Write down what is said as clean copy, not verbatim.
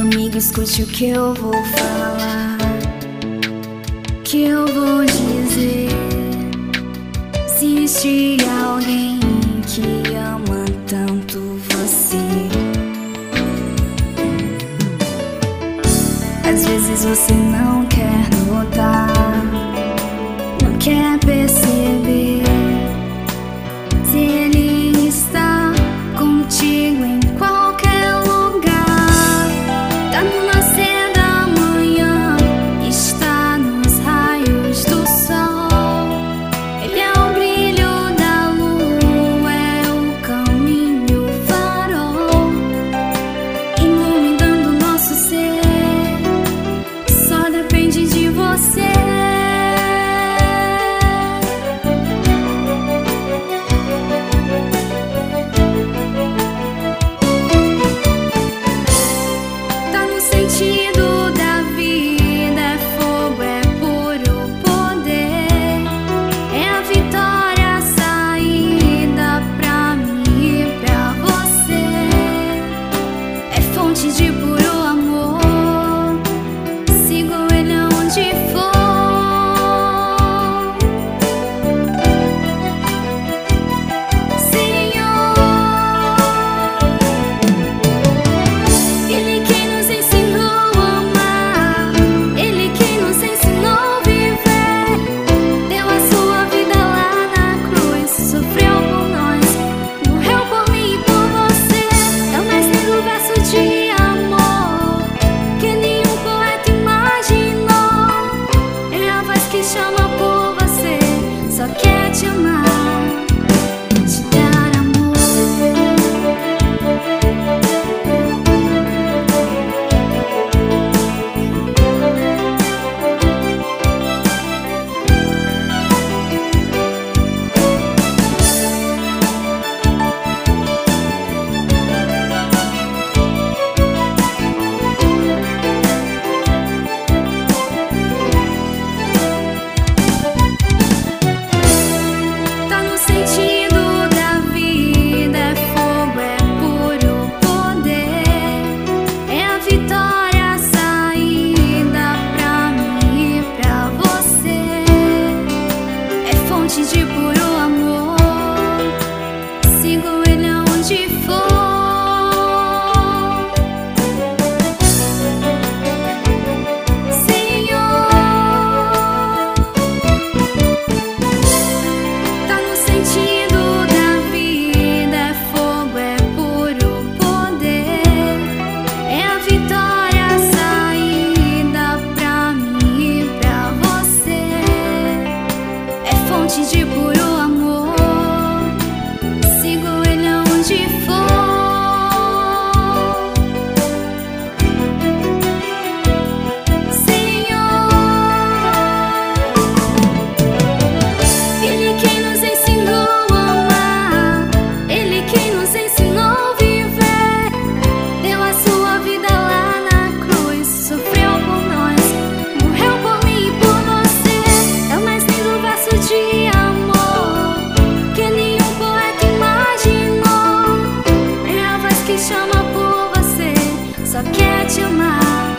Amigo, escute o que eu vou falar, que eu vou dizer. Existe alguém que ama tanto você. Às vezes você não quer notar, não quer perceber se ele está contigo em qualquer lugar. Tá no nascer da manhã, está nos raios do sol. Ele é o brilho da lua, é o caminho, o farol, iluminando nosso ser. Só depende de você. Sentido da vida é fogo, é puro poder, é a vitória, a saída pra mim e pra você. É fonte de puro amor, sigo ele aonde for. Senhor, Ele quem nos ensinou a amar, Ele quem nos ensinou a viver. Deu a sua vida lá na cruz, sofreu por nós, morreu por mim e por você. É o mais lindo verso de amor que nenhum poeta imaginou. É a voz que chama por você, só quer te amar, te dar amor. Tá no sentido da vida, é fogo, é puro poder, é a vitória, a saída pra mim e pra você. É fonte de puro amor, sigo ele aonde for. Senhor, tá no sentido da vida, é fogo, é puro poder, é a vitória, a saída pra mim e pra você. É fonte de puro amor, sigo ele aonde for. Senhor, Ele quem nos ensinou a amar, Ele quem nos ensinou a viver. Deu a sua vida lá na cruz, sofreu por nós, morreu por mim e por você. É o mais lindo verso de amor que nenhum poeta imaginou. É a voz que chama por você, só quer te amar.